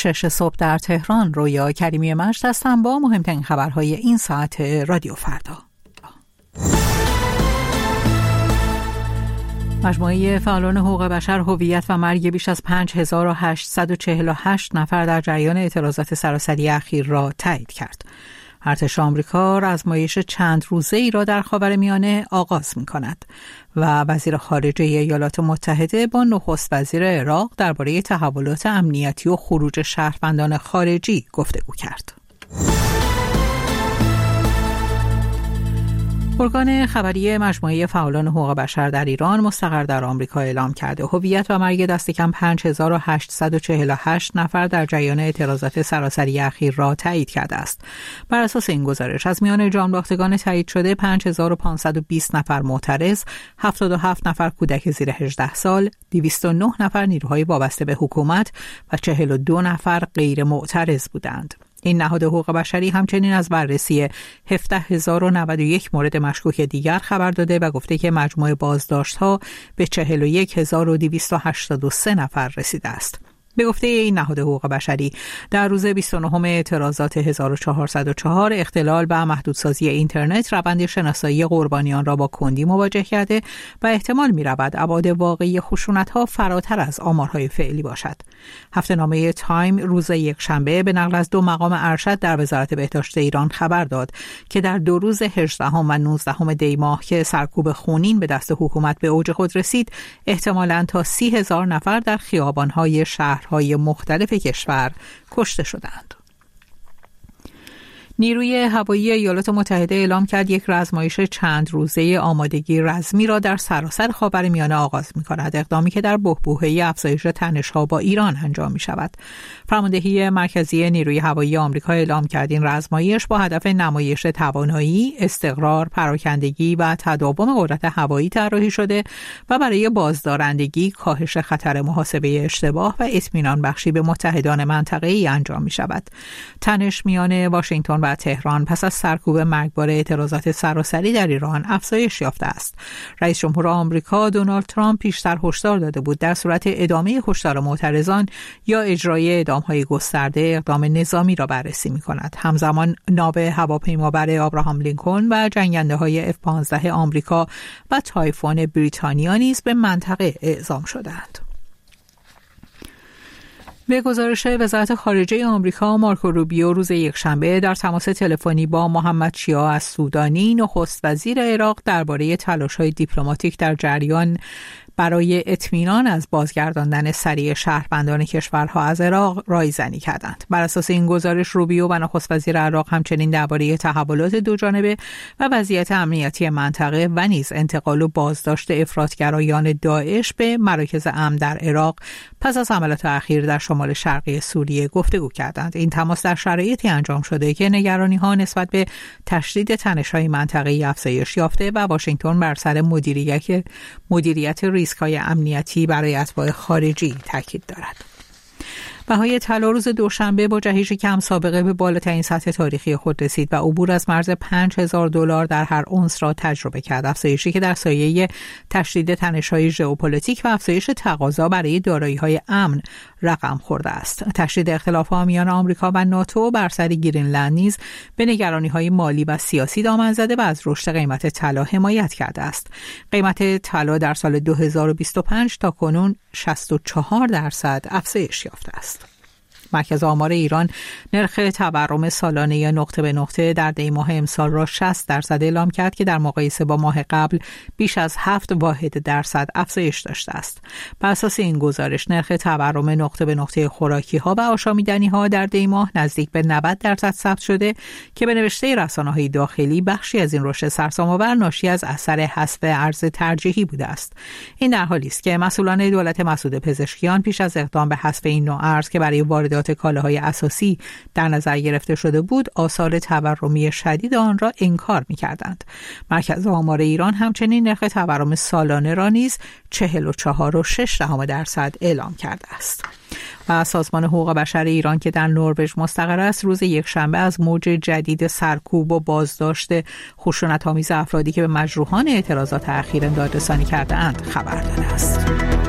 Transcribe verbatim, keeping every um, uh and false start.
شش صبح در تهران. رویا کریمی مجد هستم با مهمترین خبرهای این ساعت رادیو فردا. مجموعه فعالان حقوق بشر هویت و مرگ بیش از پنج هزار و هشتصد و چهل و هشت نفر در جریان اعتراضات سراسری اخیر را تایید کرد. ارتش آمریکا آزمایش چند روزه‌ای را در خاورمیانه آغاز می‌کند و وزیر خارجه ایالات متحده با نخست وزیر عراق درباره تحولات امنیتی و خروج شهروندان خارجی گفتگو کرد. ارگان خبری مجموعه فعالان حقوق بشر در ایران مستقر در آمریکا اعلام کرده هویت و مرگ دست کم پنج هزار و هشتصد و چهل و هشت نفر در جریان اعتراضات سراسری اخیر را تایید کرده است. بر اساس این گزارش از میان جانباختگان تایید شده پنج هزار و پانصد و بیست نفر معترض، هفتاد و هفت نفر کودک زیر هجده سال، دویست و نه نفر نیروهای وابسته به حکومت و چهل و دو نفر غیر معترض بودند. این نهاد حقوق بشری همچنین از بررسی هفده هزار و نود و یک مورد مشکوک دیگر خبر داده و گفته که مجموع بازداشت‌ها به چهل و یک هزار و دویست و هشتاد و سه نفر رسیده است. به گفته این نهاد حقوق بشری در روز بیست و نهم اعتراضات هزار و چهارصد و چهار اختلال به محدودسازی اینترنت روند شناسایی قربانیان را با کندی مواجه کرده و احتمال می‌رود ابعاد واقعی خشونت‌ها فراتر از آمارهای فعلی باشد. هفته‌نامه تایم روز یکشنبه به نقل از دو مقام ارشد در وزارت بهداشت ایران خبر داد که در دو روز هجدهم و نوزدهم دی ماه که سرکوب خونین به دست حکومت به اوج خود رسید، احتمالاً تا سی هزار نفر در خیابان‌های شهر های مختلف کشور کشته شدند. نیروی هوایی ایالات متحده اعلام کرد یک آزمایش چند روزه آمادگی رزمی را در سراسر خاورمیانه آغاز می‌کند، اقدامی که در بحبوحه افزایش تنش‌ها با ایران انجام می‌شود. فرماندهی مرکزی نیروی هوایی آمریکا اعلام کرد این آزمایش با هدف نمایش توانایی، استقرار، پراکندگی و تداوم قدرت هوایی طراحی شده و برای بازدارندگی، کاهش خطر محاسبه اشتباه و اطمینان بخشی به متحدان منطقه‌ای انجام می‌شود. تنش میان واشنگتن و تهران پس از سرکوب مرگبار اعتراضات سراسری در ایران افزایش یافته است. رئیس جمهور آمریکا دونالد ترامپ پیشتر هشدار داده بود در صورت ادامه کشتار معترضان یا اجرای اعدام‌های گسترده اقدام نظامی را بررسی می‌کند. همزمان ناو هواپیمابر ابراهام لینکلن و جنگنده‌های اف پانزده آمریکا و تایفون بریتانیا نیز به منطقه اعزام شدند. به گزارش وزارت خارجه آمریکا، مارکو روبیو روز یکشنبه در تماس تلفنی با محمد شیعه السودانی، نخست وزیر عراق، درباره تلاش‌های دیپلماتیک در جریان برای اطمینان از بازگرداندن سریع شهروندان کشورها از عراق رایزنی کردند. بر اساس این گزارش روبیو و نخست وزیر عراق همچنین درباره تحولات دوجانبه و وضعیت امنیتی منطقه و نیز انتقال و بازداشت افراطگرایان داعش به مراکز امن در عراق پس از حملات اخیر در شمال شرقی سوریه گفتگو کردند. این تماس در شرایطی انجام شده که نگرانی‌ها نسبت به تشدید تنش‌های منطقه‌ای افزایش یافته و واشنگتن بر سر مدیریت مدیریت ریسک‌های امنیتی برای اتباع خارجی تاکید دارد. بهای طلا روز دوشنبه با جهش کم سابقه به بالاترین سطح تاریخی خود رسید و عبور از مرز پنج هزار دلار در هر اونس را تجربه کرد، افزایشی که در سایه تشدید تنش‌های ژئوپلیتیک و افزایش تقاضا برای دارایی‌های امن رقم خورده است. تشدید اختلاف‌ها میان آمریکا و ناتو بر سر گرینلند نیز به نگرانی‌های مالی و سیاسی دامن زده و از رشد قیمت طلا حمایت کرده است. قیمت طلا در سال دو هزار و بیست و پنج تا کنون شصت و چهار درصد افزایش یافته است. مرکز آمار ایران نرخ تورم سالانه نقطه به نقطه در دی ماه امسال را شصت درصد اعلام کرد که در مقایسه با ماه قبل بیش از هفت واحد درصد افزایش داشته است. بر اساس این گزارش نرخ تورم نقطه به نقطه خوراکی ها و آشامیدنی ها در دی ماه نزدیک به نود درصد ثبت شده که به نوشته رسانه‌های داخلی بخشی از این رشد سرسام‌آور ناشی از اثر حذف ارز ترجیحی بوده است. این در حالی است که مسئولان دولت مسعود پزشکیان پیش از اقدام به حذف این نوع ارز که برای واردات کالاهای اساسی در نظر گرفته شده بود، آثار تورمی شدید آن را انکار می‌کردند. مرکز آمار ایران همچنین نرخ تورم سالانه را نیز چهل و چهار و شش دهم درصد اعلام کرده است. و سازمان حقوق بشر ایران که در نروژ مستقر است، روز یکشنبه از موج جدید سرکوب و بازداشت خشونت‌آمیز افرادی که به مجروحان اعتراضات اخیر دادرسانی کرده‌اند خبر داده است.